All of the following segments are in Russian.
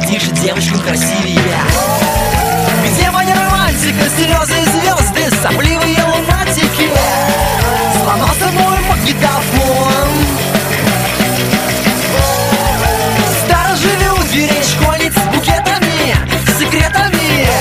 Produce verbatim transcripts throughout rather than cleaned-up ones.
тише, девочку красивее. Где моя романтика, слезы и звезды, сопливые лунатики? Сломался мой магнитофон. Сторожили у дверей школьниц с букетами, с секретами.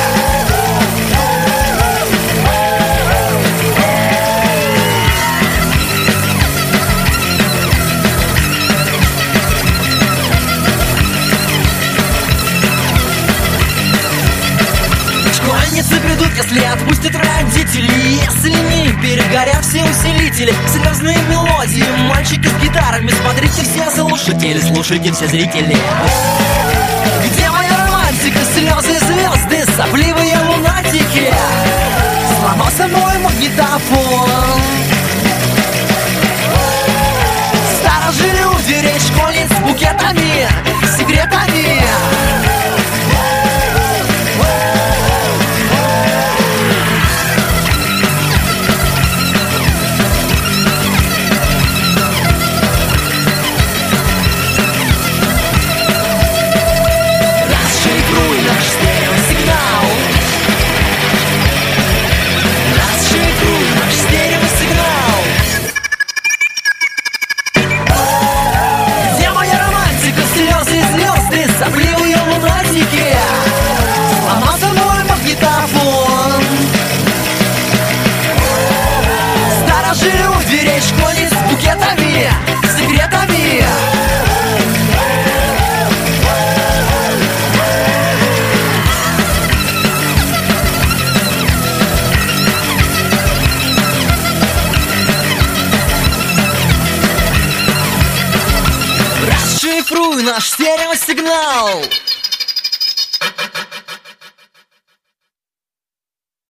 Школьницы придут, если отпустят родители, если не перегорят все усилители. Слезные мелодии, мальчики с гитарами. Смотрите все слушатели, слушайте все зрители. Где моя романтика, слезы и звезды, сопливые лунатики? Сломался мой магнитофон. Сторожили у дверей школьниц с букетами, с секретами. Сопливые лунатики. Сломался мой магнитофон. Сторожили у дверей школьниц с букетами, с секретами. Расшифруй наш стереосигнал.